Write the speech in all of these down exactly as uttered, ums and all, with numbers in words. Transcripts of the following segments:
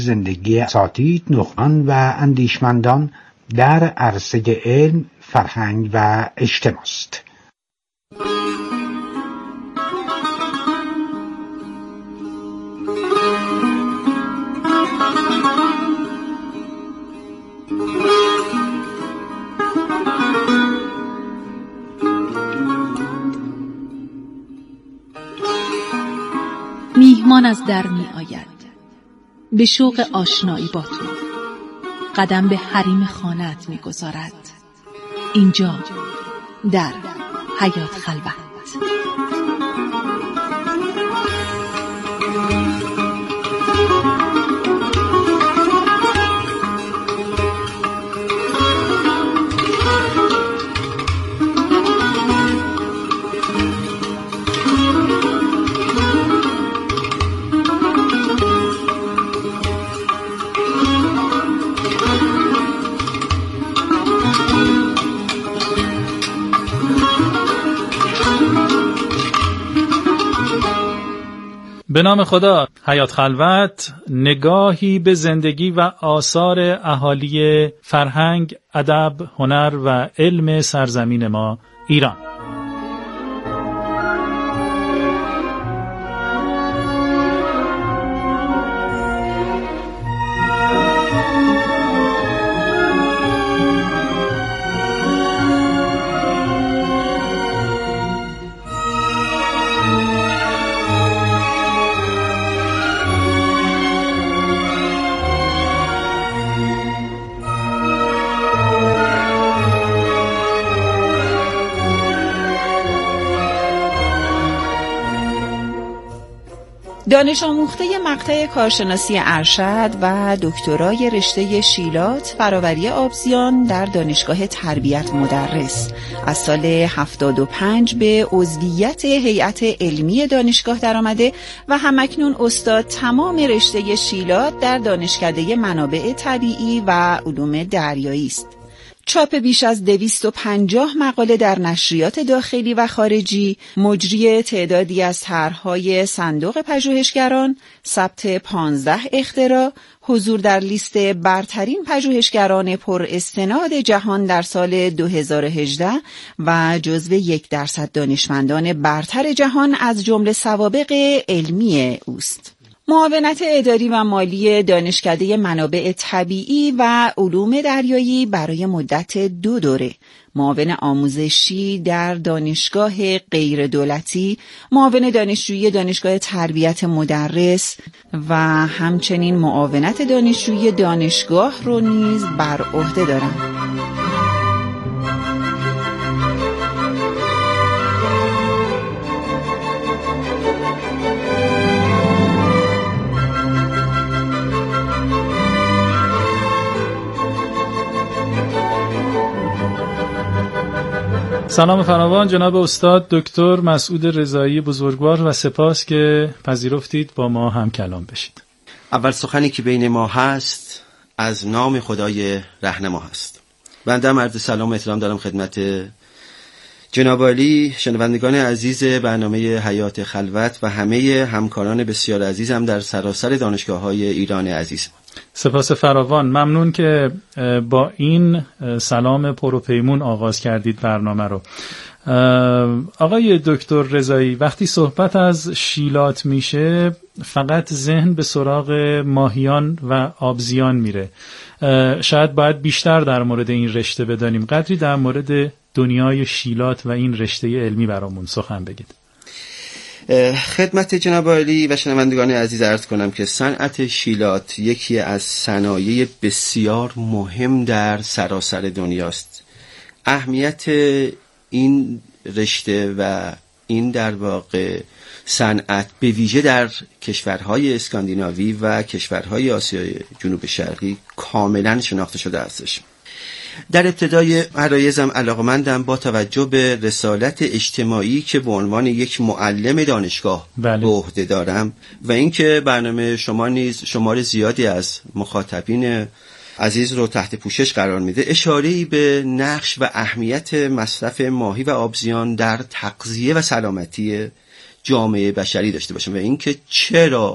زندگی اساتید، نخبگان و اندیشمندان در عرصه علم، فرهنگ و اجتماع است. میهمان از در می آید، به شوق آشنایی با تو قدم به حریم خانه‌ات می گذارد. اینجا در حیات خلوت. به نام خدا. حیات خلوت، نگاهی به زندگی و آثار اهالی فرهنگ، ادب، هنر و علم سرزمین ما ایران. دانش آموخته مقطع کارشناسی ارشد و دکترای رشته شیلات فراوری آبزیان در دانشگاه تربیت مدرس، از سال هفتاد و پنج به عضویت هیئت علمی دانشگاه درآمده و همکنون استاد تمام رشته شیلات در دانشکده منابع طبیعی و علوم دریایی است. چاپ بیش از دویست و پنجاه مقاله در نشریات داخلی و خارجی، مجری تعدادی از طرح‌های صندوق پژوهشگران، ثبت پانزده اختراع، حضور در لیست برترین پژوهشگران پر استناد جهان در سال دو هزار و هجده و جزو یک درصد دانشمندان برتر جهان از جمله سوابق علمی اوست. معاونت اداری و مالی دانشکده منابع طبیعی و علوم دریایی برای مدت دو دوره، معاون آموزشی در دانشگاه غیر دولتی، معاون دانشجویی دانشگاه تربیت مدرس و همچنین معاونت دانشجویی دانشگاه رو نیز بر عهده دارم. سلام فراوان جناب استاد دکتر مسعود رضایی بزرگوار و سپاس که پذیرفتید با ما هم کلام بشید. اول سخنی که بین ما هست از نام خدای رهنما هست. بنده عرض سلام و احترام دارم خدمت جناب عالی، شنوندگان عزیز برنامه حیات خلوت و همه همکاران بسیار عزیزم در سراسر دانشگاه‌های ایران عزیز. سپاس فراوان، ممنون که با این سلام پروپیمون آغاز کردید برنامه رو. آقای دکتر رضایی، وقتی صحبت از شیلات میشه فقط ذهن به سراغ ماهیان و آبزیان میره. شاید باید بیشتر در مورد این رشته بدانیم. قدری در مورد دنیای شیلات و این رشته علمی برامون سخن بگید. خدمت جناب عالی و شنوندگان عزیز عرض کنم که صنعت شیلات یکی از صنایع بسیار مهم در سراسر دنیاست. اهمیت این رشته و این در واقع صنعت به ویژه در کشورهای اسکاندیناوی و کشورهای آسیای جنوب شرقی کاملا شناخته شده هستش. در ابتدای عرایزم علاقمندم با توجه به رسالت اجتماعی که به عنوان یک معلم دانشگاه بله. به عهده دارم و اینکه برنامه شما نیز شمار زیادی از مخاطبین عزیز رو تحت پوشش قرار میده، اشاره‌ای به نقش و اهمیت مصرف ماهی و آبزیان در تغذیه و سلامتی جامعه بشری داشته باشم و اینکه چرا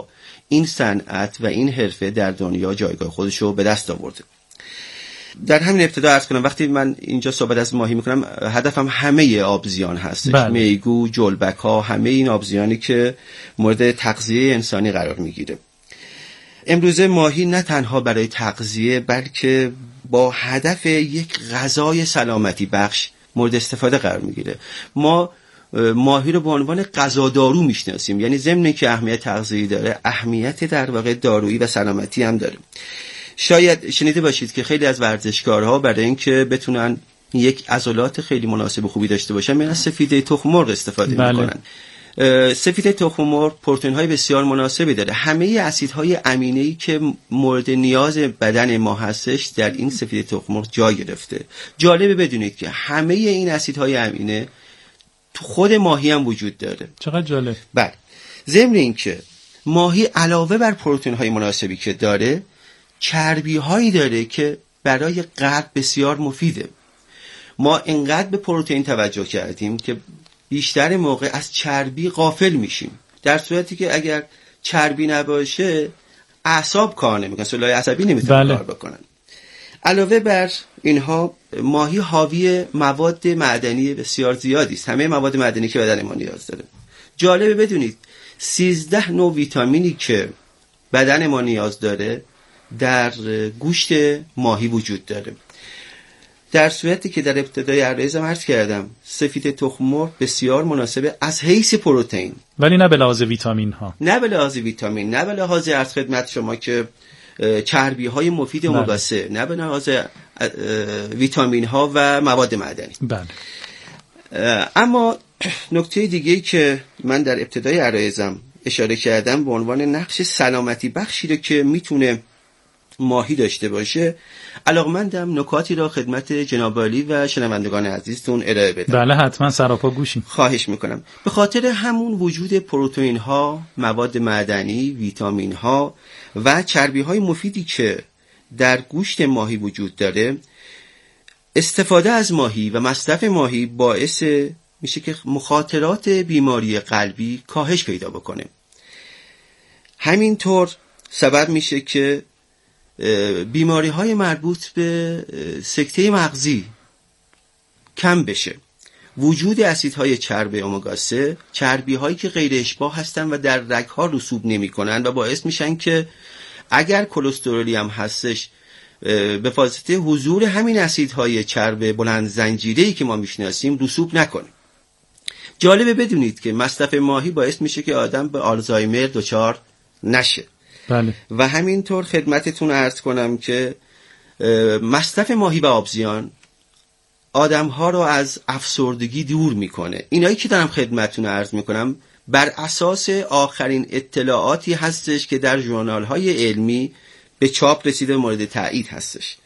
این صنعت و این حرفه در دنیا جایگاه خودش رو به دست آورده. در همین ابتدا عرض کنم وقتی من اینجا صحبت از ماهی میکنم هدفم همه آبزیان هستش. بله. میگو، جلبک ها، همه این آبزیانی که مورد تغذیه انسانی قرار میگیره. امروزه ماهی نه تنها برای تغذیه بلکه با هدف یک غذای سلامتی بخش مورد استفاده قرار میگیره. ما ماهی رو به عنوان غذا دارو میشناسیم، یعنی ضمن که اهمیت تغذیه‌ای داره، اهمیت در واقع دارویی و سلامتی هم داره. شاید شنیده باشید که خیلی از ورزشکارها برای اینکه بتونن یک عضلات خیلی مناسب خوبی داشته باشن میرن سفیده تخم مرغ استفاده بله. میکنن. سفیده تخم مرغ پروتئین‌های بسیار مناسبی داره. همه اسیدهای امینه‌ای که مورد نیاز بدن ما هستش در این سفیده تخم مرغ جا گرفته. جالبه بدونید که همه این اسیدهای امینه تو خود ماهی هم وجود داره. چقدر جالب. بله. ضمن اینکه ماهی علاوه بر پروتئین‌های مناسبی که داره، چربی‌هایی داره که برای قلب بسیار مفیده. ما اینقدر به پروتئین توجه کردیم که بیشتر موقع از چربی غافل میشیم، در صورتی که اگر چربی نباشه اعصاب کار نمیکنن، سلول عصبی نمیتونن بله. کار بکنن. علاوه بر اینها ماهی حاوی مواد معدنی بسیار زیادی است، همه مواد معدنی که بدن ما نیاز داره. جالبه بدونید سیزده نوع ویتامینی که بدن ما نیاز داره در گوشت ماهی وجود داره. در صورتی که در ابتدای عرضم عرض کردم سفید تخم مرغ بسیار مناسبه از حیث پروتئین، ولی نه به لحاظ ویتامین ها، نه به لحاظ ویتامین، نه به لحاظ عرض خدمت شما که چربی های مفید امگا سه، نه به لحاظ ویتامین ها و مواد معدنی. بله. اما نکته دیگه‌ای که من در ابتدای عرضم اشاره کردم به عنوان نقش سلامتی بخشی رو که میتونه ماهی داشته باشه، علاقمندم نکاتی را خدمت جناب عالی و شنوندگان عزیزتون ارائه بدم. بله حتما سراپا گوشیم. خواهش میکنم. به خاطر همون وجود پروتئین ها، مواد معدنی، ویتامین ها و چربی های مفیدی که در گوشت ماهی وجود داره، استفاده از ماهی و مصرف ماهی باعث میشه که مخاطرات بیماری قلبی کاهش پیدا بکنه. همینطور سبب میشه که بیماری های مربوط به سکته مغزی کم بشه. وجود اسیدهای چرب امگا سه، چربی هایی که غیر اشباع هستن و در رگ ها رسوب نمی کنن و باعث میشن که اگر کلسترولی هم هستش به واسطه حضور همین اسیدهای چرب بلند زنجیره‌ای که ما میشناسیم رسوب نکنه. جالبه بدونید که مصرف ماهی باعث میشه که آدم به آلزایمر دچار نشه. بله. و همینطور خدمتتون عرض کنم که مصرف ماهی و آبزیان آدم‌ها رو از افسردگی دور میکنه. اینایی که دارم خدمتتون عرض میکنم بر اساس آخرین اطلاعاتی هستش که در ژورنال‌های علمی به چاپ رسیده مورد تایید هستش.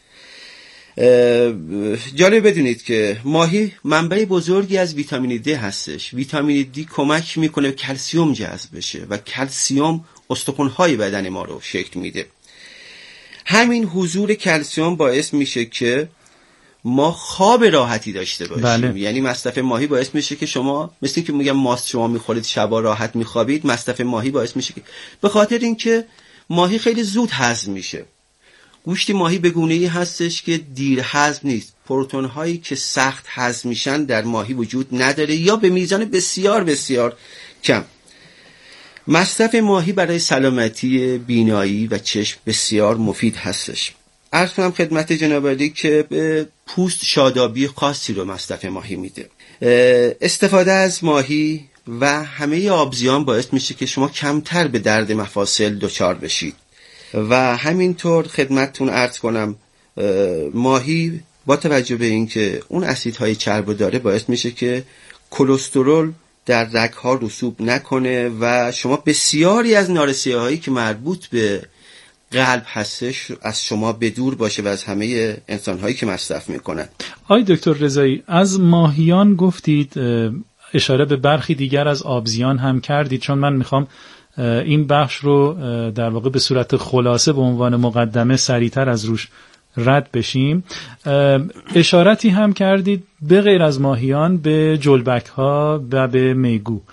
جالب بدونید که ماهی منبع بزرگی از ویتامین دی هستش. ویتامین دی کمک میکنه کلسیوم جذب بشه و کلسیوم استخوان‌های بدن ما رو شکل میده. همین حضور کلسیوم باعث میشه که ما خواب راحتی داشته باشیم. بله. یعنی مصرف ماهی باعث میشه که شما، مثل که میگم ماست شما میخورید شبا راحت میخوابید، مصرف ماهی باعث میشه که، به خاطر اینکه ماهی خیلی زود هضم میشه. گوشت ماهی به گونه‌ای هستش که دیر هضم نیست. پروتئین هایی که سخت هضم میشن در ماهی وجود نداره یا به میزان بسیار بسیار کم. مصرف ماهی برای سلامتی بینایی و چشم بسیار مفید هستش. عرض کنم خدمت جناب عالی که به پوست شادابی خاصی رو مصرف ماهی میده. استفاده از ماهی و همه آبزیان باعث میشه که شما کمتر به درد مفاصل دچار بشید. و همینطور خدمتتون عرض کنم ماهی با توجه به اینکه اون اسیدهای چرب داره باعث میشه که کلسترول در رگ‌ها رسوب نکنه و شما بسیاری از نارسایی‌هایی که مربوط به قلب هستش از شما به دور باشه و از همه انسان‌هایی که مصرف میکنن. آقای دکتر رضایی، از ماهیان گفتید، اشاره به برخی دیگر از آبزیان هم کردید، چون من میخوام این بخش رو در واقع به صورت خلاصه به عنوان مقدمه سریعتر از روش رد بشیم. اشارتی هم کردید به غیر از ماهیان به جلبک ها و به میگو.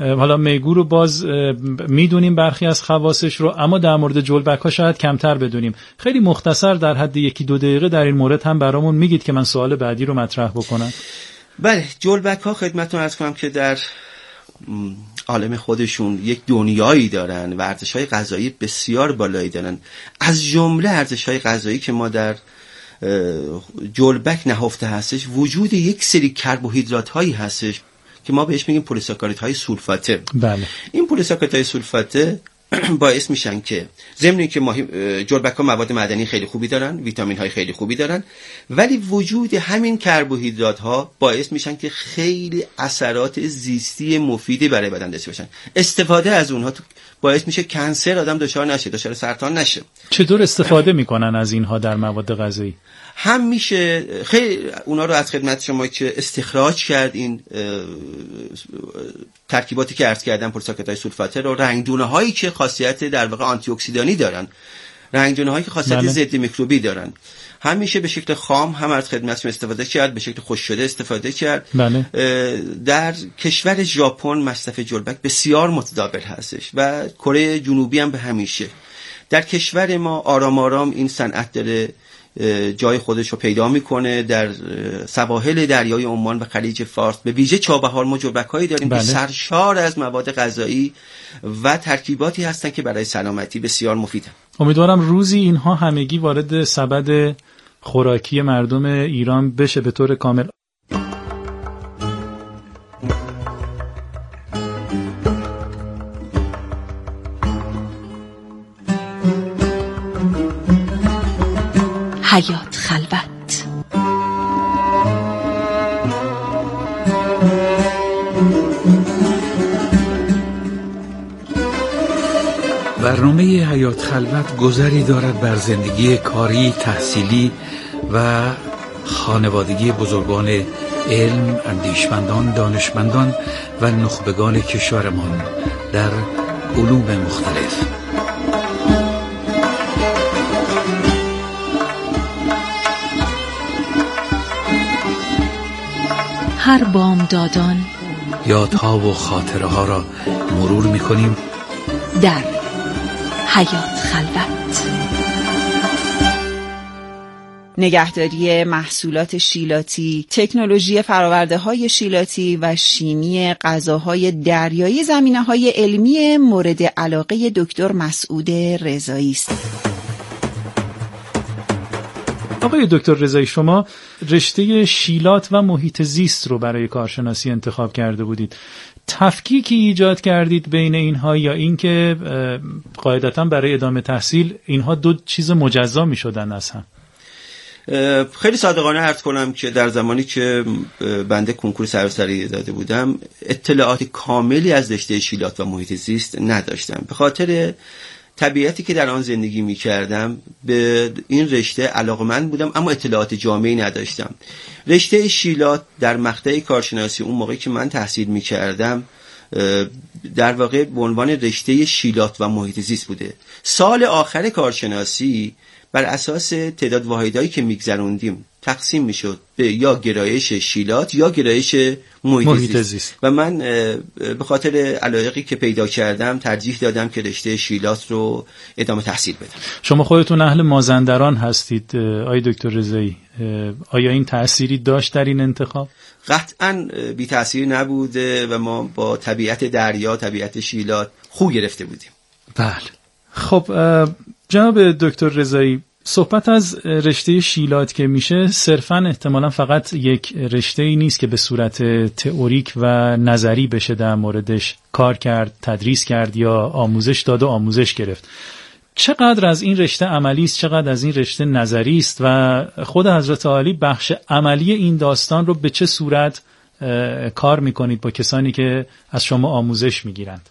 حالا میگو رو باز میدونیم برخی از خواصش رو، اما در مورد جلبک ها شاید کمتر بدونیم. خیلی مختصر در حد یکی دو دقیقه در این مورد هم برامون میگید که من سوال بعدی رو مطرح بکنم. بله، جلبک ها خدمتتون عرض کنم که در عالم خودشون یک دنیایی دارن و ارزش‌های غذایی بسیار بالایی دارن. از جمله ارزش‌های غذایی که ما در جلبک نهفته هستش وجود یک سری کربوهیدرات هایی هستش که ما بهش میگیم پلیساکاریدهای سولفاته. بله. این پلیساکاریدهای سولفاته باعث میشن که ضمن اینکه جلبک ها مواد معدنی خیلی خوبی دارن، ویتامین های خیلی خوبی دارن، ولی وجود همین کربوهیدرات ها باعث میشن که خیلی اثرات زیستی مفیدی برای بدن داشته باشن. استفاده از اونها باعث میشه کنسر آدم دچار نشه، دچار سرطان نشه. چطور استفاده میکنن از اینها در مواد غذایی؟ هم میشه خیلی اونا رو از خدمت شما که استخراج کرد، این ترکیباتی که عرض کردم پلیساکاریدهای سولفاته رو، رنگدونه هایی که خاصیت در واقع آنتی اکسیدانی دارن، رنگدونه هایی که خاصیت بله. ضد میکروبی دارن، هم میشه به شکل خام هم از خدمت شما استفاده کرد، به شکل خشک شده استفاده کرد. بله. در کشور ژاپن مصرف جلبک بسیار متداول هستش و کره جنوبی هم به همیشه. در کشور ما آرام آرام این صنعت داره جای خودش رو پیدا میکنه. در سواحل دریای عمان و خلیج فارس به ویژه چابهار ما جلبک‌هایی داریم بله. که سرشار از مواد غذایی و ترکیباتی هستن که برای سلامتی بسیار مفیدن. امیدوارم روزی اینها همگی وارد سبد خوراکی مردم ایران بشه به طور کامل. حیات خلوت. برنامه حیات خلوت گذری دارد بر زندگی کاری، تحصیلی و خانوادگی بزرگان علم، اندیشمندان، دانشمندان و نخبگان کشورمان در علوم مختلف. هر بامدادان یادها و خاطره ها را مرور می کنیم در حیات خلوت. نگهداری محصولات شیلاتی، تکنولوژی فراورده های شیلاتی و شیمی غذاهای دریایی زمینه‌های علمی مورد علاقه دکتر مسعود رضایی است. آقای دکتر رضایی، شما رشته شیلات و محیط زیست رو برای کارشناسی انتخاب کرده بودید. تفکیکی ایجاد کردید بین اینها یا اینکه قاعدتاً برای ادامه تحصیل اینها دو چیز مجزا می شدن از هم؟ خیلی صادقانه عرض کنم که در زمانی که بنده کنکور سراسری داده بودم اطلاعات کاملی از رشته شیلات و محیط زیست نداشتم. به خاطر طبیعتی که در آن زندگی می کردم به این رشته علاقمند بودم اما اطلاعات جامعی نداشتم. رشته شیلات در مقطع کارشناسی اون موقعی که من تحصیل می کردم در واقع به عنوان رشته شیلات و محیط زیست بوده. سال آخر کارشناسی بر اساس تعداد واحدهایی که میگذروندیم تقسیم میشد به یا گرایش شیلات یا گرایش محیط, محیط زیست. زیست و من به خاطر علایقی که پیدا کردم ترجیح دادم که رشته شیلات رو ادامه تحصیل بدم. شما خودتون اهل مازندران هستید آقای دکتر رضایی، آیا این تأثیری داشت در این انتخاب؟ قطعاً بی تأثیر نبوده و ما با طبیعت دریا، طبیعت شیلات خوب گرفته بودیم. بله. خب جناب دکتر رضایی، صحبت از رشته شیلات که میشه صرفاً احتمالاً فقط یک رشته ای نیست که به صورت تئوریک و نظری بشه در موردش کار کرد، تدریس کرد یا آموزش داد و آموزش گرفت. چقدر از این رشته عملی است، چقدر از این رشته نظری است و خود حضرت عالی بخش عملی این داستان رو به چه صورت کار میکنید با کسانی که از شما آموزش میگیرند؟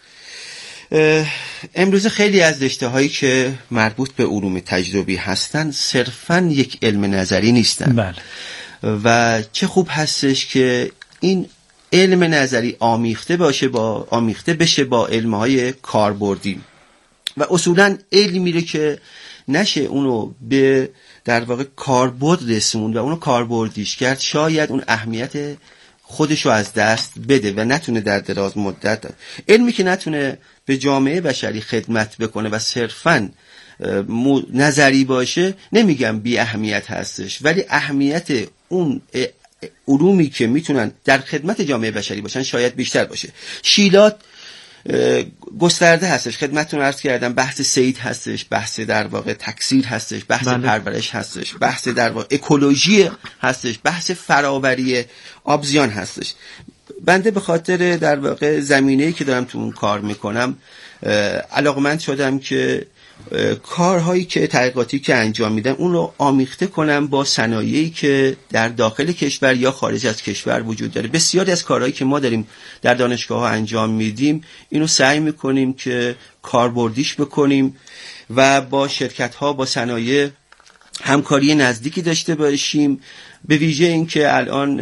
امروز خیلی از رشته هایی که مربوط به علوم تجربی هستن صرفاً یک علم نظری نیستن. بله. و چه خوب هستش که این علم نظری آمیخته باشه با آمیخته بشه با علم های کاربردی و اصولاً علمی رو که نشه اونو به در واقع کاربرد رسوند و اونو کاربردیش کرد، شاید اون اهمیت خودشو از دست بده و نتونه در دراز مدت، علمی که نتونه به جامعه بشری خدمت بکنه و صرفاً نظری باشه، نمیگم بی اهمیت هستش، ولی اهمیت اون علومی که میتونن در خدمت جامعه بشری باشن شاید بیشتر باشه. شیلات گسترده هستش، خدمتتون عرض کردم، بحث صید هستش، بحث در واقع تکثیر هستش، بحث بله. پرورش هستش، بحث در واقع اکولوژی هستش، بحث فراوری آبزیان هستش. بنده به خاطر در واقع زمینه‌ای که دارم تو اون کار میکنم علاقمند شدم که کارهایی که تحقیقاتی که انجام میدم اون رو آمیخته کنم با صنایعی که در داخل کشور یا خارج از کشور وجود داره. بسیاری از کارهایی که ما داریم در دانشگاه ها انجام میدیم اینو سعی میکنیم که کاربردیش بکنیم و با شرکت ها، با صنایع همکاری نزدیکی داشته باشیم. به ویژه این که الان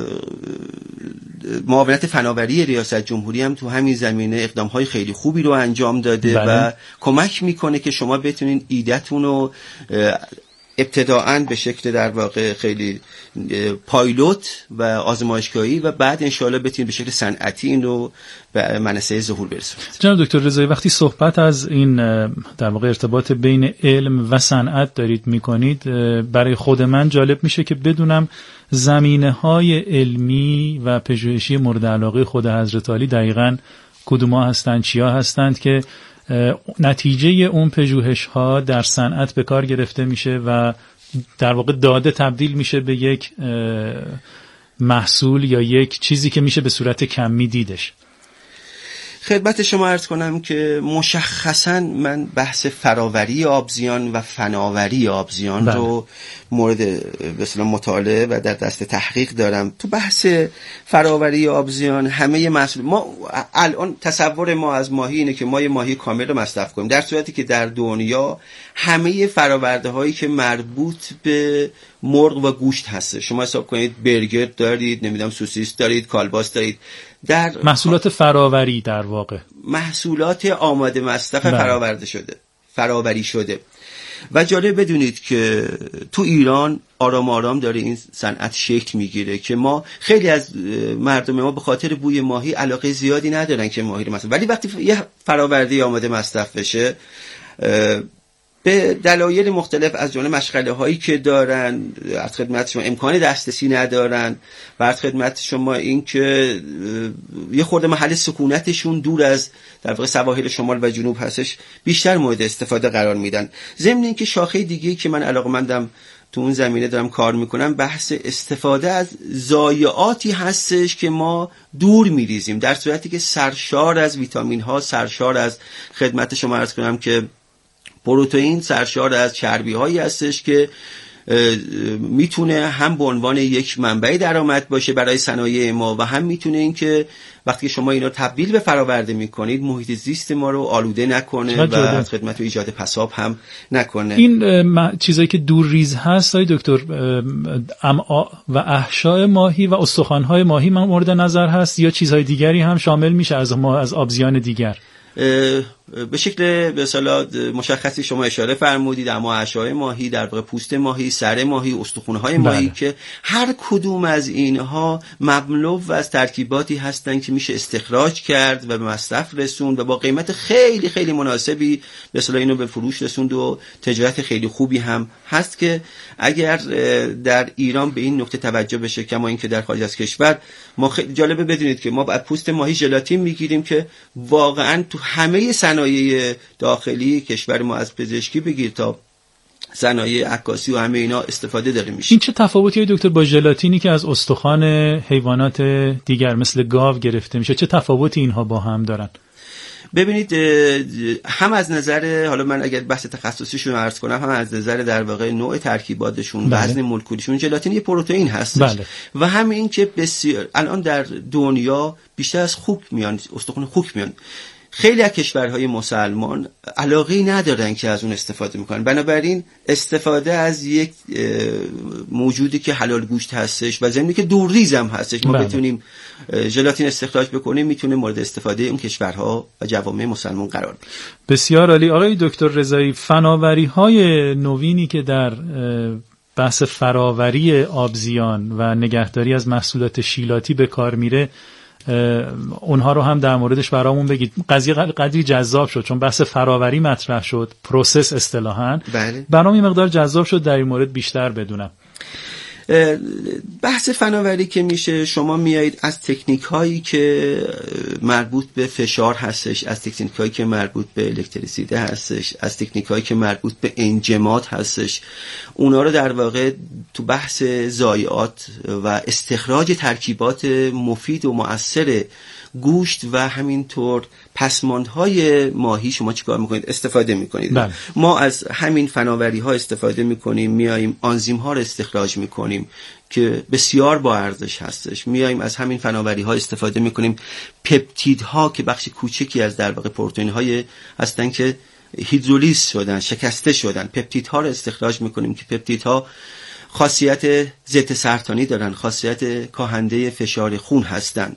معاونت فناوری ریاست جمهوری هم تو همین زمینه اقدام‌های خیلی خوبی رو انجام داده بله. و کمک میکنه که شما بتونین ایده‌تون رو ابتداعاً به شکل در واقع خیلی پایلوت و آزمایشگاهی و بعد انشاءالله بتونید به شکل صنعتی این رو به منصه ظهور برسونید. جناب دکتر رضایی، وقتی صحبت از این در واقع ارتباط بین علم و صنعت دارید میکنید، برای خود من جالب میشه که بدونم زمینه‌های علمی و پژوهشی مورد علاقه خود حضرت عالی دقیقاً کدوم‌ها هستند، چیا هستند که نتیجه اون پژوهش ها در صنعت به کار گرفته میشه و در واقع داده تبدیل میشه به یک محصول یا یک چیزی که میشه به صورت کمی دیدش. خدمت شما عرض کنم که مشخصاً من بحث فراوری آبزیان و فناوری آبزیان بله. رو مورد به اصطلاح مطالعه و در دست تحقیق دارم. تو بحث فراوری آبزیان همه محصول ما الان تصور ما از ماهی اینه که ما یه ماهی کامل رو مصرف کنیم، در صورتی که در دنیا همه فراورده هایی که مربوط به مرغ و گوشت هست، شما حساب کنید برگر دارید، نمیدونم سوسیس دارید، کالباس دارید، در محصولات فراوری در واقع محصولات آماده مصرف فراورده شده، فراوری شده. و جالب بدونید که تو ایران آرام آرام داره این صنعت شکل میگیره که ما خیلی از مردم ما به خاطر بوی ماهی علاقه زیادی ندارن که ماهی رو مصرف، ولی وقتی یه فراورده آماده مصرف بشه به دلایل مختلف از جمله مشغله هایی که دارن، از خدمت شما امکان دسترسی ندارن و از خدمت شما این که یه خورده محل سکونتشون دور از در واقع سواحل شمال و جنوب هستش، بیشتر مورد استفاده قرار میدن. ضمن این که شاخه دیگه‌ای که من علاقه‌مندم تو اون زمینه دارم کار میکنم بحث استفاده از ضایعاتی هستش که ما دور میریزیم، در صورتی که سرشار از ویتامین ها، سرشار از خدمت شما عرض کنم که پروتئین، سرشار از چربی هایی هستش که میتونه هم به عنوان یک منبع درآمد باشه برای صنایع ما و هم میتونه این که وقتی شما اینا تبدیل به فراورده میکنید محیط زیست ما رو آلوده نکنه و از خدمت و ایجاد پساب هم نکنه. این چیزایی که دور ریز هست های دکتر، امعاء و احشاء ماهی و استخوان‌های ماهی مورد نظر هست یا چیزهای دیگری هم شامل میشه از ما از آبزیان دیگر؟ به شکل به اصطلاح مشخصی شما اشاره فرمودید، اما احشای ماهی، در واقع پوست ماهی، سر ماهی، استخوان‌های ماهی بله. که هر کدوم از اینها مملو از ترکیباتی هستن که میشه استخراج کرد و به مصرف رسوند و با قیمت خیلی خیلی مناسبی به اصطلاح اینو به فروش رسوند و تجارت خیلی خوبی هم هست که اگر در ایران به این نکته توجه بشه کما اینکه در خارج از کشور ما خیلی جالبه بدونید که ما از پوست ماهی ژلاتین میگیریم که واقعا تو همه صنایع داخلی کشور ما از پزشکی بگیر تا صنایع عکاسی و همه اینا استفاده داره میشه. این چه تفاوتیه دکتر با ژلاتینی که از استخوان حیوانات دیگر مثل گاو گرفته میشه؟ چه تفاوتی اینها با هم دارن؟ ببینید هم از نظر، حالا من اگر بحث تخصصیشون عرض کنم، هم از نظر در واقع نوع ترکیباتشون، بله. وزن مولکولیشون، ژلاتین یه پروتئین هست بله. و هم این که بسیار الان در دنیا بیشتر از خوک میان، استخوان خوک میان. خیلی از کشورهای مسلمان علاقه‌ای ندارن که از اون استفاده میکنن، بنابراین استفاده از یک موجودی که حلال گوشت هستش و ضمن که دورریز هم هستش ما بله. بتونیم ژلاتین استخراج بکنیم، میتونه مورد استفاده اون کشورها و جوامع مسلمان قرار بگیره. بسیار عالی. آقای دکتر رضایی، فناوری‌های نوینی که در بحث فراوری آبزیان و نگهداری از محصولات شیلاتی به کار میره اونها رو هم در موردش برامون بگید. قضیه قدری جذاب شد چون بحث فراوری مطرح شد، پروسس اصطلاحاً. بله. برام این مقدار جذاب شد در این مورد بیشتر بدونم. بحث فناوری که میشه، شما میایید از تکنیک هایی که مربوط به فشار هستش، از تکنیک هایی که مربوط به الکتریسیته هستش، از تکنیک هایی که مربوط به انجماد هستش، اونا رو در واقع تو بحث ضایعات و استخراج ترکیبات مفید و مؤثر گوشت و همینطور پسماندهای ماهی شما چیکار میکنید؟ استفاده میکنید. بله. ما از همین فناوری ها استفاده میکنیم، میاییم آنزیم ها رو استخراج میکنیم که بسیار با ارزش هستش. میاییم از همین فناوری ها استفاده میکنیم، پپتیدها که بخش کوچکی از در واقع پروتئین های هستن که هیدرولیز شدن، شکسته شدن، پپتیدها رو استخراج میکنیم که پپتیدها خاصیت ضد سرطانی دارن، خاصیت کاهنده فشار خون هستن.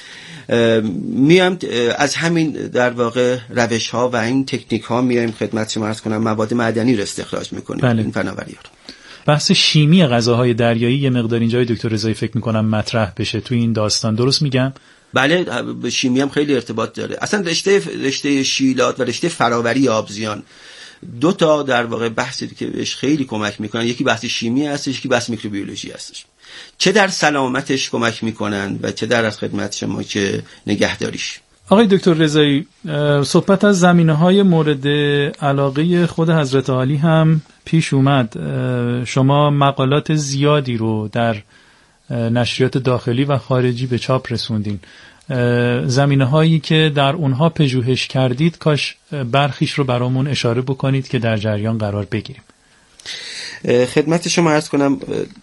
میام از همین در واقع روش ها و این تکنیک ها میایم خدمت شما عرض کنم مواد معدنی رو استخراج میکنیم. بله. این فناوری ها رو. بحث شیمی غذاهای دریایی یه مقدار اینجای دکتر رضایی فکر میکنم مطرح بشه تو این داستان، درست میگم؟ بله، به شیمی هم خیلی ارتباط داره. اصلا رشته رشته شیلات و رشته فراوری آبزیان دو تا در واقع بحثی که بهش خیلی کمک میکنن، یکی بحث شیمی هستش، یکی بحث میکروبیولوژی هستش. چه در سلامتش کمک میکنن و چه در از خدمت شما که نگهداریش. آقای دکتر رضایی، صحبت از زمینه‌های مورد علاقه خود حضرت عالی هم پیش اومد. شما مقالات زیادی رو در نشریات داخلی و خارجی به چاپ رسوندین. زمینه‌هایی که در اونها پژوهش کردید کاش برخیش رو برامون اشاره بکنید که در جریان قرار بگیریم. خدمت شما عرض کنم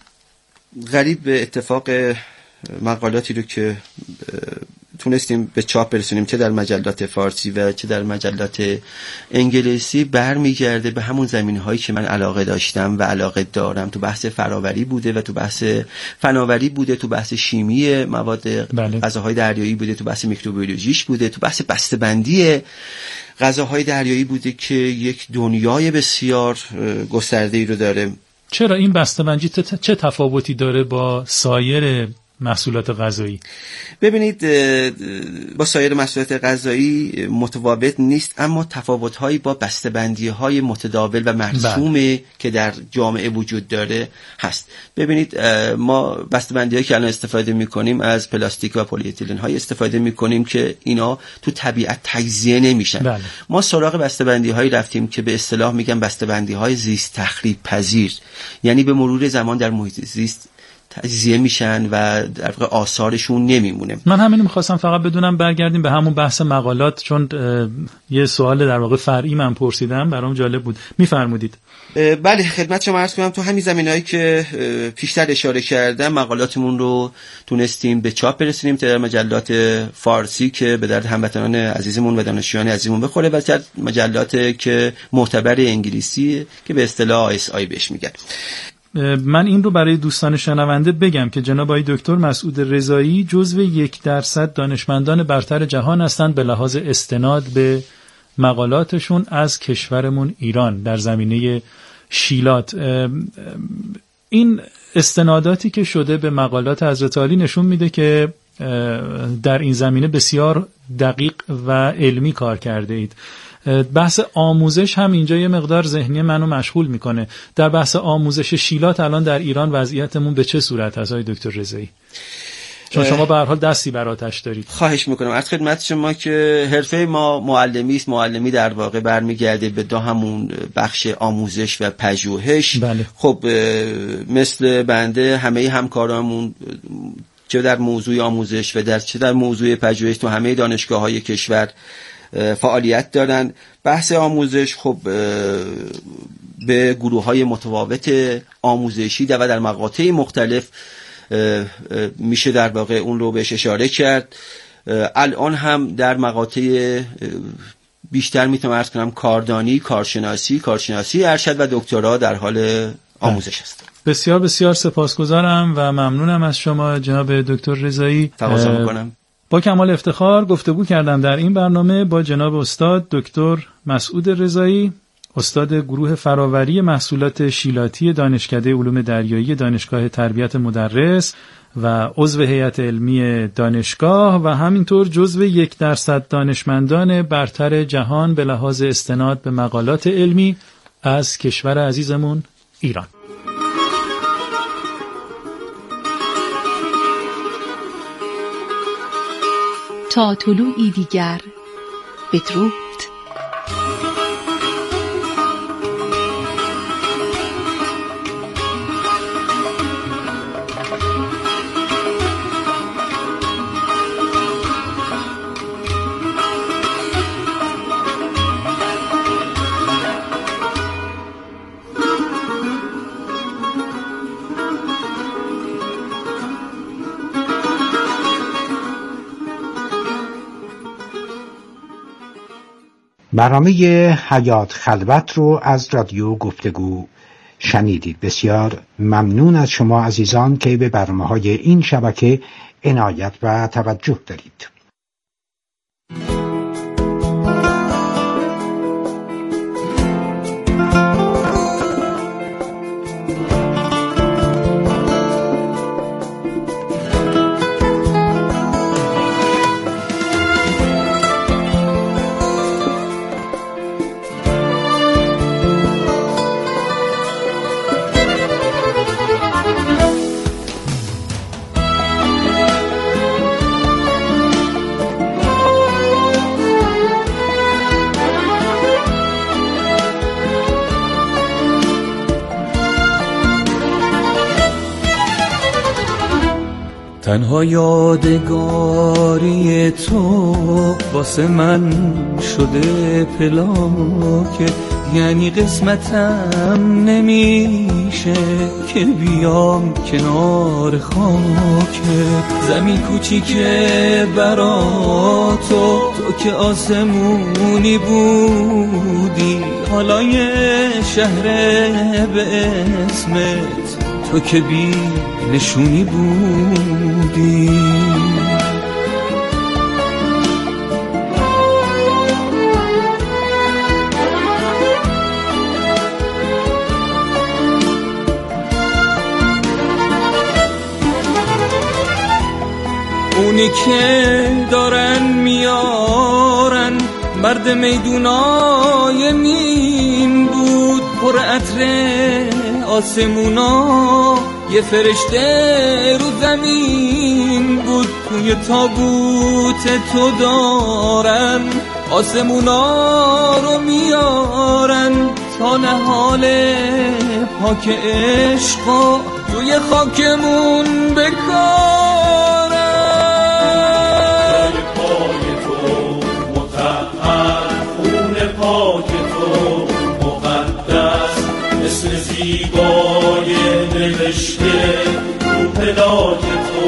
غریب به اتفاق مقالاتی رو که تونستیم به چاپ برسونیم چه در مجلات فارسی و چه در مجلات انگلیسی برمیگرده به همون زمینه‌هایی که من علاقه داشتم و علاقه دارم. تو بحث فراوری بوده و تو بحث فناوری بوده، تو بحث شیمی مواد غذاهای دریایی بوده، تو بحث میکروبیولوژیش بوده، تو بحث بسته‌بندی غذاهای دریایی بوده که یک دنیای بسیار گسترده‌ای رو داره. چرا این بسته‌بندی چه تفاوتی داره با سایر محصولات غذایی؟ ببینید با سایر محصولات غذایی متفاوت نیست، اما تفاوت‌هایی با بسته‌بندی‌های متداول و مرسوم که در جامعه وجود داره هست. ببینید ما بسته‌بندی‌هایی که الان استفاده می‌کنیم از پلاستیک و پلی اتیلن‌های استفاده می‌کنیم که اینا تو طبیعت تجزیه نمیشن. بله. ما سراغ بسته‌بندی‌هایی رفتیم که به اصطلاح میگن بسته‌بندی‌های زیست تخریب پذیر، یعنی به مرور زمان در محیط زیست تجزیه میشن و در واقع آثارشون نمیمونه. من همین میخواستم فقط بدونم، برگردیم به همون بحث مقالات، چون یه سوال در واقع فرعی من پرسیدم برام جالب بود. میفرمودید. بله، خدمت شما عرض کنم تو همین زمینه‌ای که پیشتر اشاره کردم مقالاتمون رو تونستیم به چاپ برسونیم در مجلات فارسی که به درد هموطنان عزیزمون و دانشجویان عزیزمون بخوره و در مجلات که معتبر انگلیسی که به اصطلاح آی اس آی بهش میگن. من این رو برای دوستان شنونده بگم که جناب آقای دکتر مسعود رضایی جزو یک درصد دانشمندان برتر جهان هستند به لحاظ استناد به مقالاتشون از کشورمون ایران در زمینه شیلات. این استناداتی که شده به مقالات حضرت عالی نشون میده که در این زمینه بسیار دقیق و علمی کار کرده اید. بحث آموزش هم اینجا یه مقدار ذهنی منو مشغول میکنه. در بحث آموزش شیلات الان در ایران وضعیتمون به چه صورت هست آقای دکتر رضایی؟ چون شما به هر حال دستی بر آتش دارید. خواهش میکنم. از خدمت شما که حرفه ما معلمی است، معلمی در واقع برمیگرده به دو همون بخش آموزش و پژوهش. بله. خب مثل بنده همه همکارامون چه در موضوع آموزش و در چه در موضوع پژوهش تو همه دانشگاه‌های کشور فعالیت دارن. بحث آموزش خب به گروه‌های متفاوت آموزشی و در مقاطع مختلف میشه در واقع اون رو بهش اشاره کرد. الان هم در مقاطع بیشتر میتونم عرض کنم کاردانی، کارشناسی، کارشناسی ارشد و دکترا در حال آموزش هست. بسیار بسیار سپاسگزارم و ممنونم از شما جناب دکتر رضایی. تقاضا میکنم. با کمال افتخار گفتگو کردم در این برنامه با جناب استاد دکتر مسعود رضایی، استاد گروه فراوری محصولات شیلاتی دانشکده علوم دریایی دانشگاه تربیت مدرس و عضو هیئت علمی دانشگاه و همینطور جزو یک درصد دانشمندان برتر جهان به لحاظ استناد به مقالات علمی از کشور عزیزمون ایران. تا طلوعی دیگر بدرود. برنامه حیات خلوت رو از رادیو گفتگو شنیدید. بسیار ممنون از شما عزیزان که به برنامه‌های این شبکه عنایت و توجه دارید. تنها یادگاری تو واسه من شده پلاکه، یعنی قسمتم نمیشه که بیام کنار خاکه. زمین کوچیکه برا تو، تو که آسمونی بودی، حالا یه شهر به اسمت، تو که بی نشونی بودی. اونی که دارن میارن مرد میدونای نیم بود، پر عطر آسمونا، یه فرشته رو زمین بود. توی تابوت تو دارن آسمونا رو میارن تا نهال پاک عشقا توی خاکمون بکارن. پای تو مطهر، خون پاک تو مقدس، اسم زیبای نوشته رو پلاک تو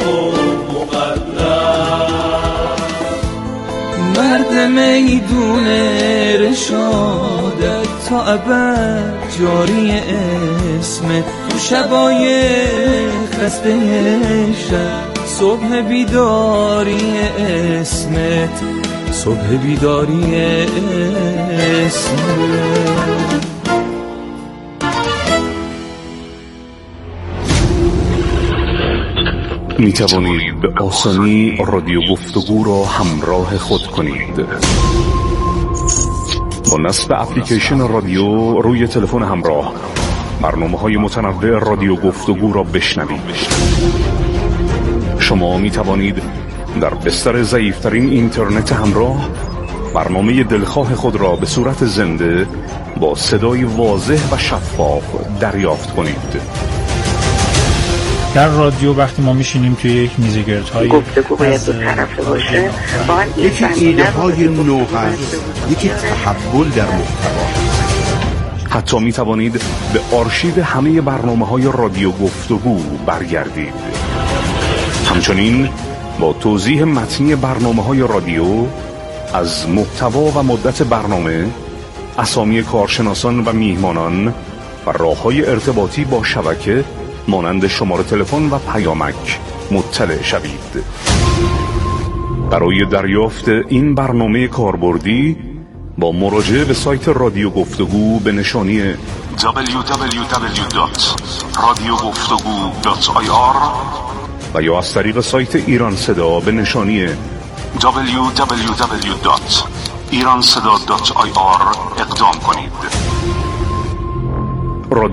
مقدس. مرد میدون رشادت تا ابد جاری اسمت، تو شبای خسته شب صبح بیداری اسمت، صبح بیداری اسمت. می توانید به آسانی رادیو گفتگو را همراه خود کنید. با نصب اپلیکیشن رادیو روی تلفن همراه برنامه‌های متنوع رادیو گفتگو را بشنوید. شما می توانید در بستر ضعیف‌ترین اینترنت همراه برنامه دلخواه خود را به صورت زنده با صدای واضح و شفاف دریافت کنید. در رادیو وقتی ما میشینیم توی یک میزگردهای گفتگو باید دو طرفه باشه، یکی ایده های نو هست، یکی تحول در محتوا. حتی می توانید به آرشیو همه برنامه های رادیو گفتگو برگردید. همچنین با توضیح متنی برنامه های رادیو از محتوا و مدت برنامه، اسامی کارشناسان و میهمانان و راه‌های ارتباطی با شبکه مانند شماره تلفن و پیامک مطلع شوید. برای دریافت این برنامه کاربردی با مراجعه به سایت رادیو گفتگو به نشانی دبلیو دبلیو دبلیو دات رادیو گفتگو دات آی آر و یا از طریق سایت ایران صدا به نشانی دبلیو دبلیو دبلیو دات ایران صدا دات آی آر اقدام کنید.